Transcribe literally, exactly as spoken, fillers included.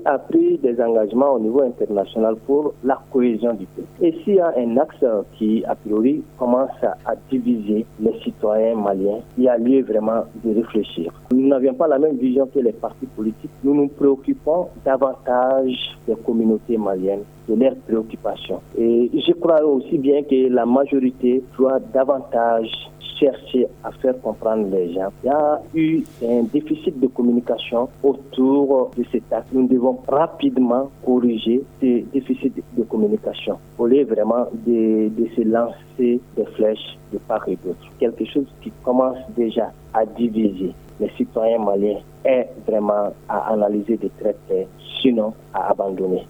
a pris des engagements au niveau international pour la cohésion du pays. Et s'il y a un axe qui, a priori, commence à diviser les citoyens maliens, il y a lieu vraiment de réfléchir. Nous n'avions pas la même vision que les partis politiques. Nous nous préoccupons davantage des communautés maliennes, de leurs préoccupations. Et je crois aussi bien que la majorité doit davantage chercher à faire comprendre les gens. Il y a eu un déficit de communication autour de cet acte. Nous devons rapidement corriger ces déficits de communication au lieu vraiment de, de se lancer des flèches de part et d'autre. Quelque chose qui commence déjà à diviser les citoyens maliens est vraiment à analyser de très près, sinon à abandonner.